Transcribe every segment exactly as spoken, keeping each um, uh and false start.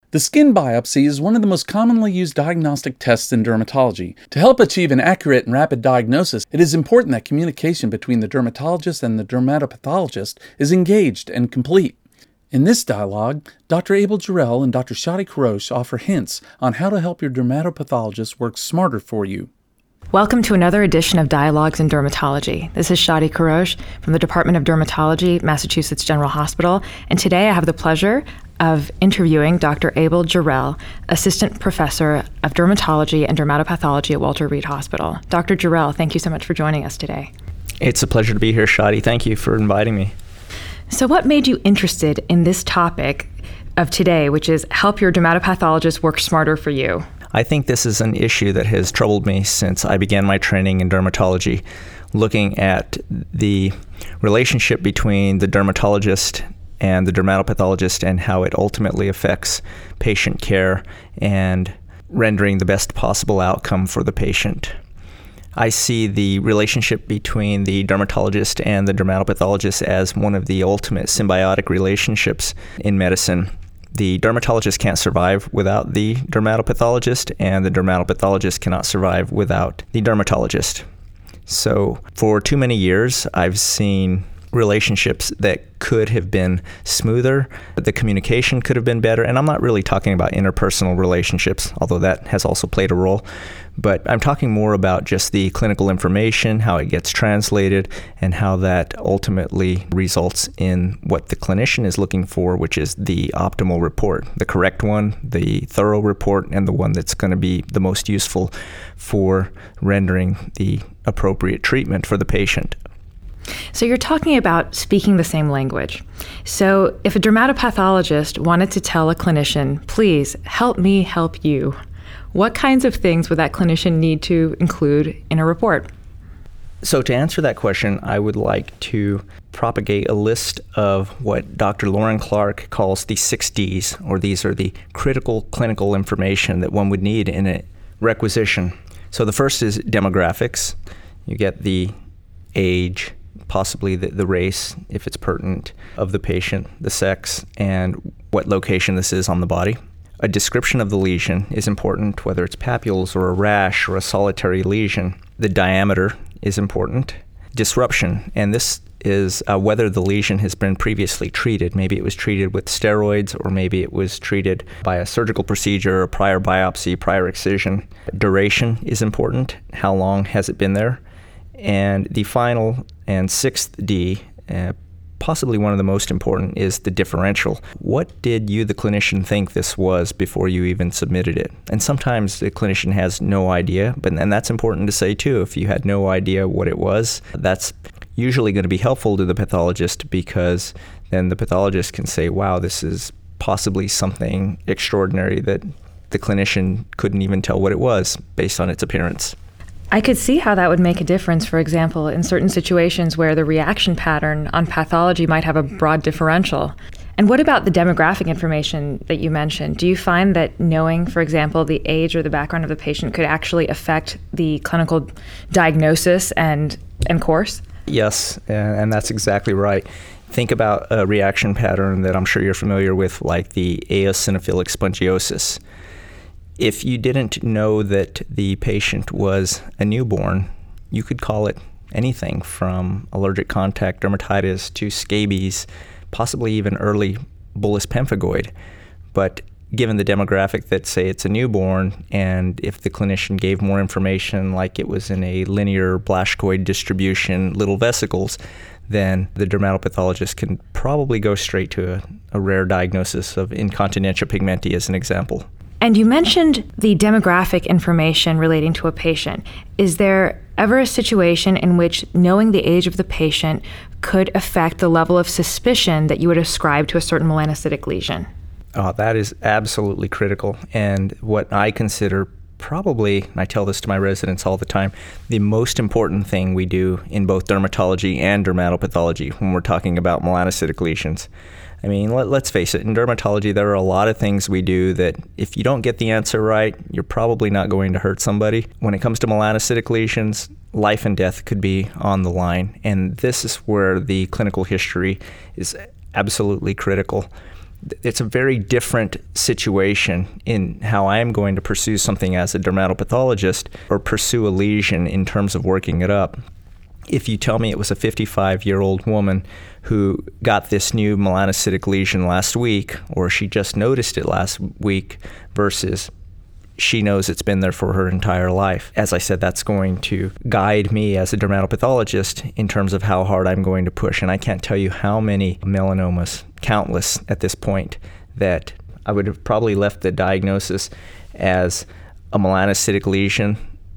The skin biopsy is one of the most commonly used diagnostic tests in dermatology. To help achieve an accurate and rapid diagnosis, it is important that communication between the dermatologist and the dermatopathologist is engaged and complete. In this dialogue, Doctor Abel Jarrell and Doctor Shadi Kourosh offer hints on how to help your dermatopathologist work smarter for you. Welcome to another edition of Dialogues in Dermatology. This is Shadi Kourosh from the Department of Dermatology, Massachusetts General Hospital, and today I have the pleasure of interviewing Doctor Abel Jarrell, Assistant Professor of Dermatology and Dermatopathology at Walter Reed Hospital. Doctor Jarrell, thank you so much for joining us today. It's a pleasure to be here, Shadi. Thank you for inviting me. So what made you interested in this topic of today, which is help your dermatopathologist work smarter for you? I think this is an issue that has troubled me since I began my training in dermatology, looking at the relationship between the dermatologist and the dermatopathologist and how it ultimately affects patient care and rendering the best possible outcome for the patient. I see the relationship between the dermatologist and the dermatopathologist as one of the ultimate symbiotic relationships in medicine. The dermatologist can't survive without the dermatopathologist, and the dermatopathologist cannot survive without the dermatologist. So for too many years, I've seen relationships that could have been smoother, the communication could have been better, and I'm not really talking about interpersonal relationships, although that has also played a role, but I'm talking more about just the clinical information, how it gets translated, and how that ultimately results in what the clinician is looking for, which is the optimal report, the correct one, the thorough report, and the one that's going to be the most useful for rendering the appropriate treatment for the patient. So you're talking about speaking the same language. So if a dermatopathologist wanted to tell a clinician, please help me help you, what kinds of things would that clinician need to include in a report? So to answer that question, I would like to propagate a list of what Doctor Lauren Clark calls the six Ds, or these are the critical clinical information that one would need in a requisition. So the first is demographics. You get the age, possibly the, the race, if it's pertinent, of the patient, the sex, and what location this is on the body. A description of the lesion is important, whether it's papules or a rash or a solitary lesion. The diameter is important. Disruption, and this is uh, whether the lesion has been previously treated. Maybe it was treated with steroids, or maybe it was treated by a surgical procedure, a prior biopsy, prior excision. Duration is important. How long has it been there? And the final and sixth D, uh, possibly one of the most important, is the differential. What did you, the clinician, think this was before you even submitted it? And sometimes the clinician has no idea, but and that's important to say too. If you had no idea what it was, that's usually going to be helpful to the pathologist, because then the pathologist can say, wow, this is possibly something extraordinary that the clinician couldn't even tell what it was based on its appearance. I could see how that would make a difference, for example, in certain situations where the reaction pattern on pathology might have a broad differential. And what about the demographic information that you mentioned? Do you find that knowing, for example, the age or the background of the patient could actually affect the clinical diagnosis and, and course? Yes, and that's exactly right. Think about a reaction pattern that I'm sure you're familiar with, like the eosinophilic spongiosis. If you didn't know that the patient was a newborn, you could call it anything from allergic contact dermatitis to scabies, possibly even early bullous pemphigoid. But given the demographic that say it's a newborn, and if the clinician gave more information like it was in a linear Blaschkoid distribution, little vesicles, then the dermatopathologist can probably go straight to a, a rare diagnosis of incontinentia pigmenti as an example. And you mentioned the demographic information relating to a patient. Is there ever a situation in which knowing the age of the patient could affect the level of suspicion that you would ascribe to a certain melanocytic lesion? Oh, that is absolutely critical. And what I consider probably, and I tell this to my residents all the time, the most important thing we do in both dermatology and dermatopathology when we're talking about melanocytic lesions. I mean, let, let's face it, in dermatology, there are a lot of things we do that if you don't get the answer right, you're probably not going to hurt somebody. When it comes to melanocytic lesions, life and death could be on the line. And this is where the clinical history is absolutely critical. It's a very different situation in how I am going to pursue something as a dermatopathologist or pursue a lesion in terms of working it up. If you tell me it was a fifty-five-year-old woman who got this new melanocytic lesion last week, or she just noticed it last week, versus she knows it's been there for her entire life. As I said, that's going to guide me as a dermatopathologist in terms of how hard I'm going to push. And I can't tell you how many melanomas, countless at this point, that I would have probably left the diagnosis as a melanocytic lesion,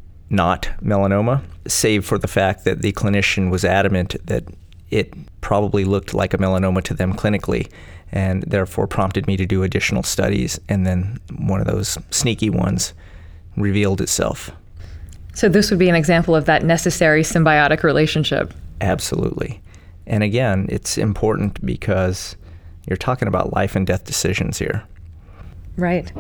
not melanoma, save for the fact that the clinician was adamant that it probably looked like a melanoma to them clinically, and therefore prompted me to do additional studies, and then one of those sneaky ones revealed itself. So this would be an example of that necessary symbiotic relationship. Absolutely. And again, it's important because you're talking about life and death decisions here. Right.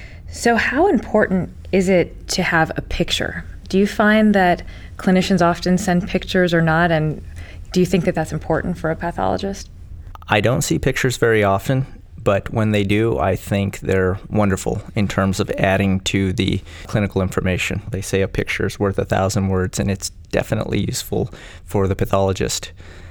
So how important is it to have a picture? Do you find that clinicians often send pictures or not, and do you think that that's important for a pathologist? I don't see pictures very often, but when they do, I think they're wonderful in terms of adding to the clinical information. They say a picture is worth a thousand words, and it's definitely useful for the pathologist.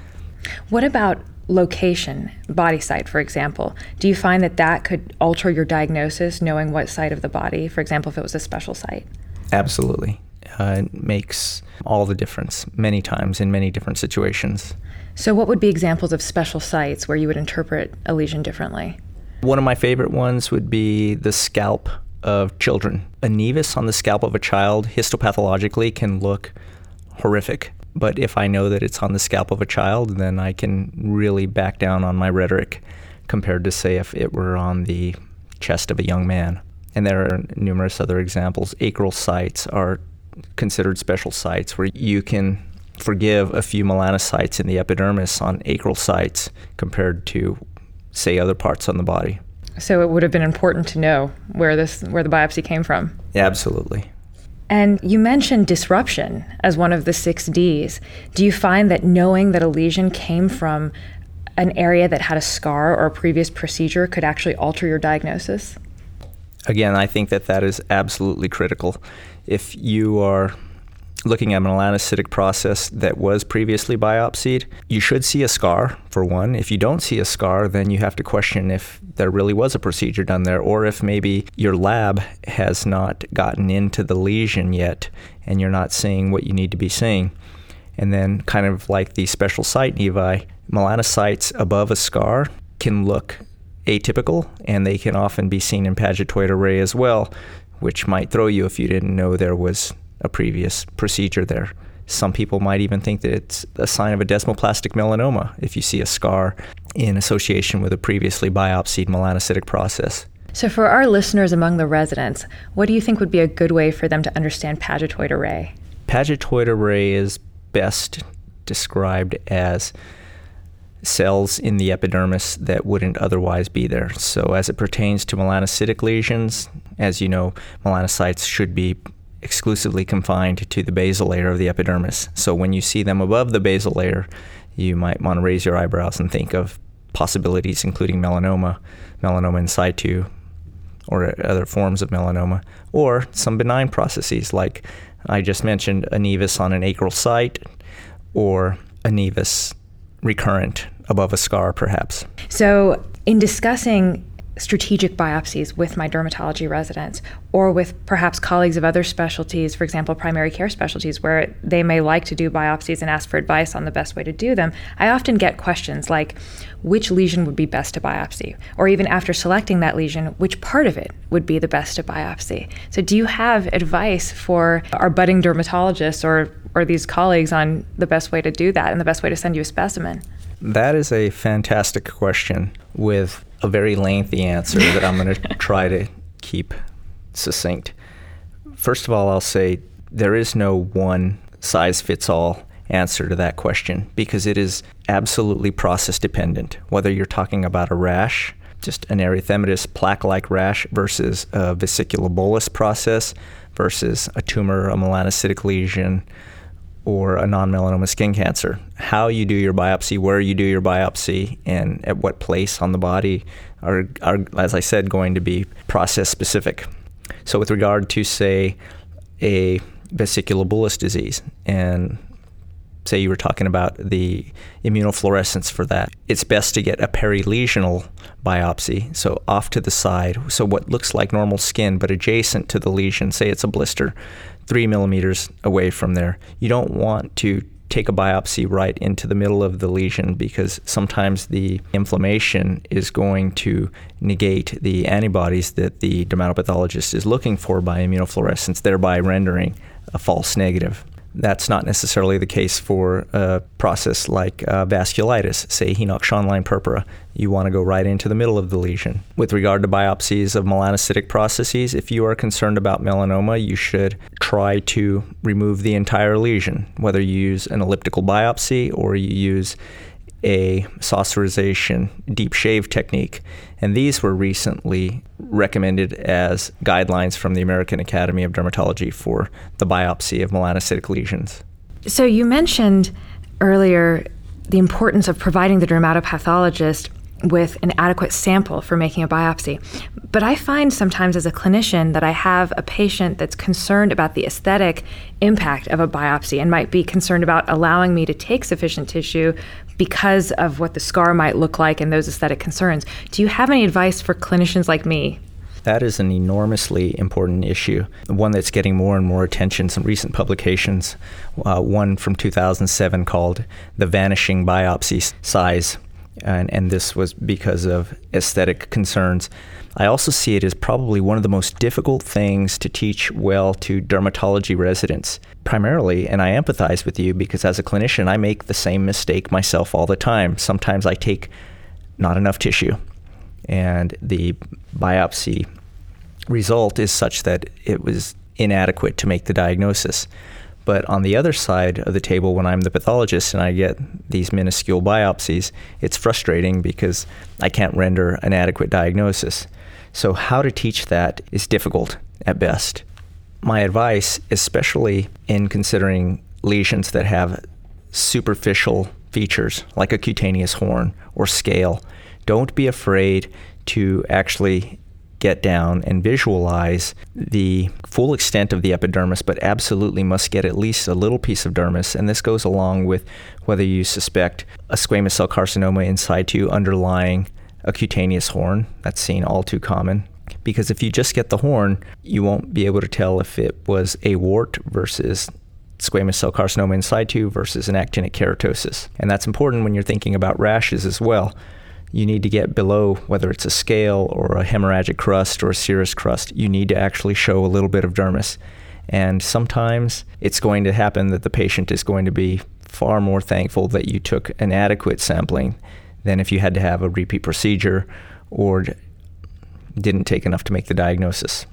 What about location, body site, for example? Do you find that that could alter your diagnosis, knowing what site of the body, for example, if it was a special site? Absolutely. Uh, it makes all the difference many times in many different situations. So what would be examples of special sites where you would interpret a lesion differently? One of my favorite ones would be the scalp of children. A nevus on the scalp of a child histopathologically can look horrific. But if I know that it's on the scalp of a child, then I can really back down on my rhetoric compared to, say, if it were on the chest of a young man. And there are numerous other examples. Acral sites are considered special sites where you can forgive a few melanocytes in the epidermis on acral sites compared to, say, other parts on the body. So it would have been important to know where this where the biopsy came from. Absolutely. And you mentioned disruption as one of the six Ds. Do you find that knowing that a lesion came from an area that had a scar or a previous procedure could actually alter your diagnosis? Again, I think that that is absolutely critical. If you are looking at a melanocytic process that was previously biopsied, you should see a scar, for one. If you don't see a scar, then you have to question if there really was a procedure done there, or if maybe your lab has not gotten into the lesion yet and you're not seeing what you need to be seeing. And then, kind of like the special site nevi, melanocytes above a scar can look atypical, and they can often be seen in pagetoid array as well, which might throw you if you didn't know there was a previous procedure there. Some people might even think that it's a sign of a desmoplastic melanoma if you see a scar in association with a previously biopsied melanocytic process. So for our listeners among the residents, what do you think would be a good way for them to understand pagetoid array? Pagetoid array is best described as cells in the epidermis that wouldn't otherwise be there. So as it pertains to melanocytic lesions, as you know, melanocytes should be exclusively confined to the basal layer of the epidermis. So when you see them above the basal layer, you might want to raise your eyebrows and think of possibilities including melanoma, melanoma in situ, or other forms of melanoma, or some benign processes like I just mentioned, a nevus on an acral site, or a nevus recurrent above a scar, perhaps. So in discussing strategic biopsies with my dermatology residents, or with perhaps colleagues of other specialties, for example, primary care specialties, where they may like to do biopsies and ask for advice on the best way to do them, I often get questions like, which lesion would be best to biopsy? Or even after selecting that lesion, which part of it would be the best to biopsy? So do you have advice for our budding dermatologists or, or these colleagues on the best way to do that and the best way to send you a specimen? That is a fantastic question with a very lengthy answer that I'm going to try to keep succinct. First of all, I'll say there is no one size fits all answer to that question because it is absolutely process dependent. Whether you're talking about a rash, just an erythematous plaque-like rash versus a vesiculobolus process versus a tumor, a melanocytic lesion, or a non-melanoma skin cancer. How you do your biopsy, where you do your biopsy, and at what place on the body are, are, as I said, going to be process specific. So with regard to, say, a vesicular bullous disease, and say you were talking about the immunofluorescence for that, it's best to get a perilesional biopsy, so off to the side, so what looks like normal skin but adjacent to the lesion, say it's a blister, three millimeters away from there. You don't want to take a biopsy right into the middle of the lesion because sometimes the inflammation is going to negate the antibodies that the dermatopathologist is looking for by immunofluorescence, thereby rendering a false negative. That's not necessarily the case for a process like uh, vasculitis, say Henoch-Schönlein purpura. You want to go right into the middle of the lesion. With regard to biopsies of melanocytic processes, if you are concerned about melanoma, you should try to remove the entire lesion, whether you use an elliptical biopsy or you use a saucerization deep shave technique. And these were recently recommended as guidelines from the American Academy of Dermatology for the biopsy of melanocytic lesions. So you mentioned earlier the importance of providing the dermatopathologist with an adequate sample for making a biopsy. But I find sometimes as a clinician that I have a patient that's concerned about the aesthetic impact of a biopsy and might be concerned about allowing me to take sufficient tissue because of what the scar might look like and those aesthetic concerns. Do you have any advice for clinicians like me? That is an enormously important issue, one that's getting more and more attention. Some recent publications, uh, one from two thousand seven called The Vanishing Biopsy Size, and, and this was because of aesthetic concerns. I also see it as probably one of the most difficult things to teach well to dermatology residents, primarily, and I empathize with you because as a clinician, I make the same mistake myself all the time. Sometimes I take not enough tissue, and the biopsy result is such that it was inadequate to make the diagnosis. But on the other side of the table, when I'm the pathologist and I get these minuscule biopsies, it's frustrating because I can't render an adequate diagnosis. So how to teach that is difficult at best. My advice, especially in considering lesions that have superficial features like a cutaneous horn or scale, don't be afraid to actually get down and visualize the full extent of the epidermis, but absolutely must get at least a little piece of dermis. And this goes along with whether you suspect a squamous cell carcinoma in situ underlying a cutaneous horn. That's seen all too common. Because if you just get the horn, you won't be able to tell if it was a wart versus squamous cell carcinoma in situ versus an actinic keratosis. And that's important when you're thinking about rashes as well. You need to get below, whether it's a scale or a hemorrhagic crust or a serous crust, you need to actually show a little bit of dermis. And sometimes it's going to happen that the patient is going to be far more thankful that you took an adequate sampling than if you had to have a repeat procedure or didn't take enough to make the diagnosis.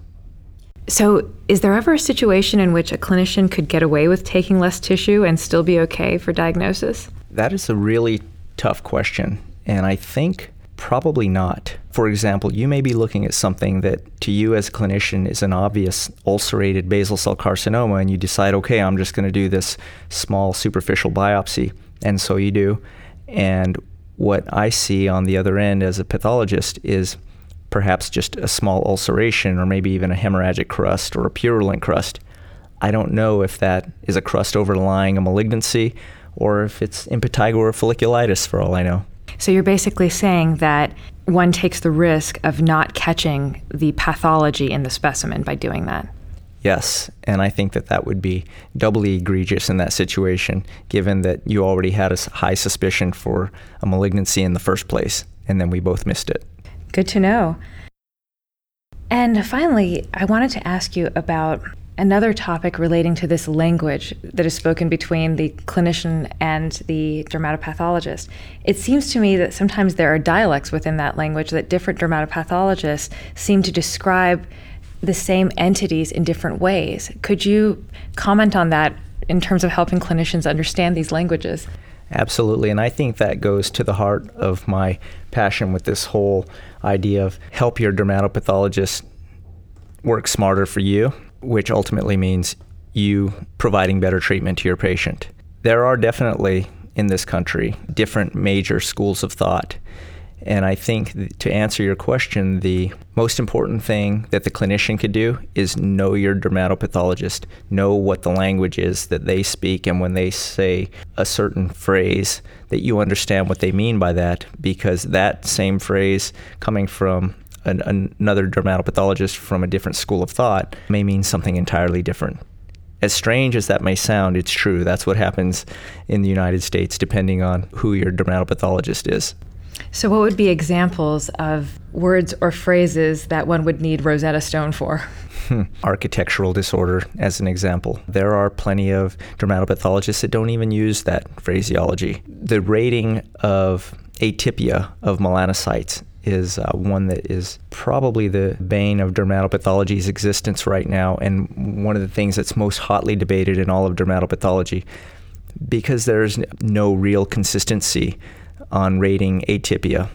So is there ever a situation in which a clinician could get away with taking less tissue and still be okay for diagnosis? That is a really tough question. And I think probably not. For example, you may be looking at something that to you as a clinician is an obvious ulcerated basal cell carcinoma, and you decide, okay, I'm just going to do this small superficial biopsy. And so you do. And what I see on the other end as a pathologist is perhaps just a small ulceration or maybe even a hemorrhagic crust or a purulent crust. I don't know if that is a crust overlying a malignancy or if it's impetigo or folliculitis for all I know. So you're basically saying that one takes the risk of not catching the pathology in the specimen by doing that. Yes, and I think that that would be doubly egregious in that situation, given that you already had a high suspicion for a malignancy in the first place, and then we both missed it. Good to know. And finally, I wanted to ask you about another topic relating to this language that is spoken between the clinician and the dermatopathologist. It seems to me that sometimes there are dialects within that language that different dermatopathologists seem to describe the same entities in different ways. Could you comment on that in terms of helping clinicians understand these languages? Absolutely, and I think that goes to the heart of my passion with this whole idea of help your dermatopathologist work smarter for you, which ultimately means you providing better treatment to your patient. There are definitely, in this country, different major schools of thought, And I think th- to answer your question, the most important thing that the clinician could do is know your dermatopathologist, know what the language is that they speak, and when they say a certain phrase, that you understand what they mean by that, because that same phrase coming from an, another dermatopathologist from a different school of thought may mean something entirely different. As strange as that may sound, it's true. That's what happens in the United States, depending on who your dermatopathologist is. So what would be examples of words or phrases that one would need Rosetta Stone for? Architectural disorder, as an example. There are plenty of dermatopathologists that don't even use that phraseology. The rating of atypia of melanocytes is uh, one that is probably the bane of dermatopathology's existence right now, and one of the things that's most hotly debated in all of dermatopathology, because there's no real consistency on rating atypia.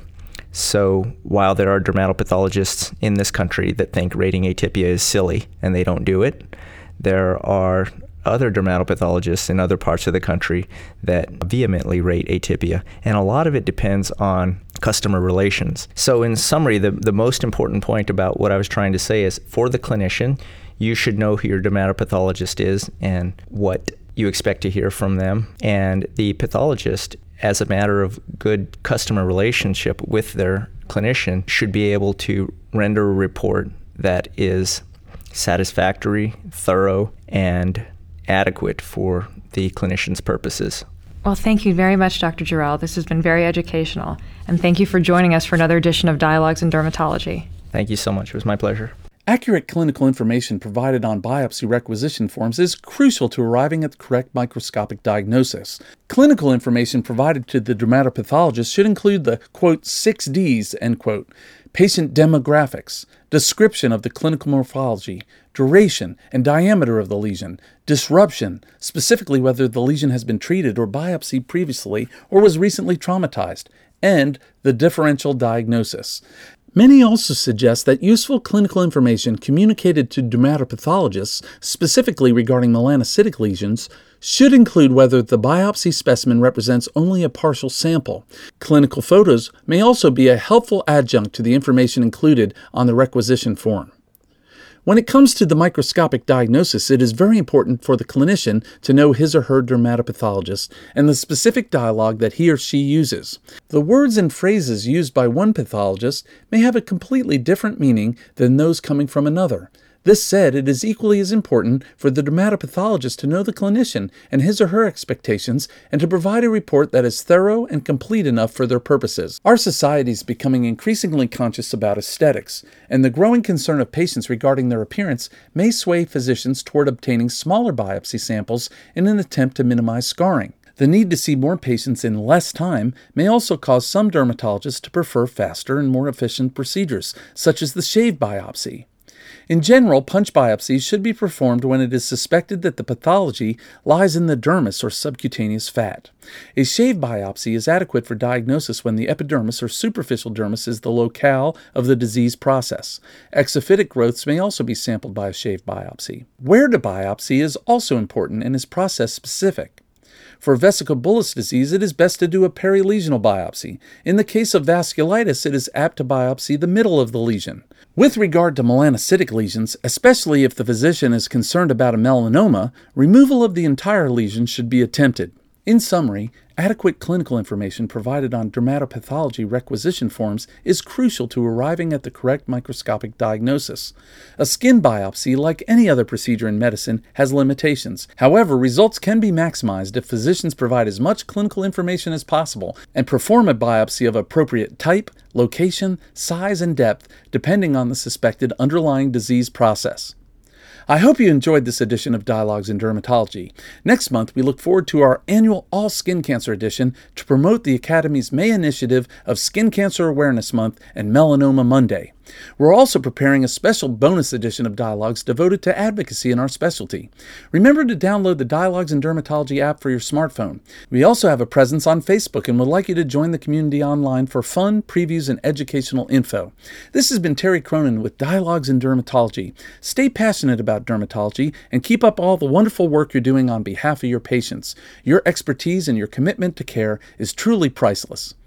So while there are dermatopathologists in this country that think rating atypia is silly and they don't do it, there are other dermatopathologists in other parts of the country that vehemently rate atypia. And a lot of it depends on customer relations. So in summary, the, the most important point about what I was trying to say is, for the clinician, you should know who your dermatopathologist is and what you expect to hear from them. And the pathologist, as a matter of good customer relationship with their clinician, should be able to render a report that is satisfactory, thorough, and adequate for the clinician's purposes. Well, thank you very much, Doctor Jarrell. This has been very educational. And thank you for joining us for another edition of Dialogues in Dermatology. Thank you so much. It was my pleasure. Accurate clinical information provided on biopsy requisition forms is crucial to arriving at the correct microscopic diagnosis. Clinical information provided to the dermatopathologist should include the, quote, six Ds, end quote, patient demographics, description of the clinical morphology, duration and diameter of the lesion, disruption, specifically whether the lesion has been treated or biopsied previously or was recently traumatized, and the differential diagnosis. Many also suggest that useful clinical information communicated to dermatopathologists, specifically regarding melanocytic lesions, should include whether the biopsy specimen represents only a partial sample. Clinical photos may also be a helpful adjunct to the information included on the requisition form. When it comes to the microscopic diagnosis, it is very important for the clinician to know his or her dermatopathologist and the specific dialogue that he or she uses. The words and phrases used by one pathologist may have a completely different meaning than those coming from another. This said, it is equally as important for the dermatopathologist to know the clinician and his or her expectations and to provide a report that is thorough and complete enough for their purposes. Our society is becoming increasingly conscious about aesthetics, and the growing concern of patients regarding their appearance may sway physicians toward obtaining smaller biopsy samples in an attempt to minimize scarring. The need to see more patients in less time may also cause some dermatologists to prefer faster and more efficient procedures, such as the shave biopsy. In general, punch biopsies should be performed when it is suspected that the pathology lies in the dermis or subcutaneous fat. A shave biopsy is adequate for diagnosis when the epidermis or superficial dermis is the locale of the disease process. Exophytic growths may also be sampled by a shave biopsy. Where to biopsy is also important and is process-specific. For vesicobullous disease, it is best to do a perilesional biopsy. In the case of vasculitis, it is apt to biopsy the middle of the lesion. With regard to melanocytic lesions, especially if the physician is concerned about a melanoma, removal of the entire lesion should be attempted. In summary, adequate clinical information provided on dermatopathology requisition forms is crucial to arriving at the correct microscopic diagnosis. A skin biopsy, like any other procedure in medicine, has limitations. However, results can be maximized if physicians provide as much clinical information as possible and perform a biopsy of appropriate type, location, size, and depth, depending on the suspected underlying disease process. I hope you enjoyed this edition of Dialogues in Dermatology. Next month, we look forward to our annual All Skin Cancer edition to promote the Academy's May initiative of Skin Cancer Awareness Month and Melanoma Monday. We're also preparing a special bonus edition of Dialogues devoted to advocacy in our specialty. Remember to download the Dialogues in Dermatology app for your smartphone. We also have a presence on Facebook and would like you to join the community online for fun, previews, and educational info. This has been Terry Cronin with Dialogues in Dermatology. Stay passionate about dermatology and keep up all the wonderful work you're doing on behalf of your patients. Your expertise and your commitment to care is truly priceless.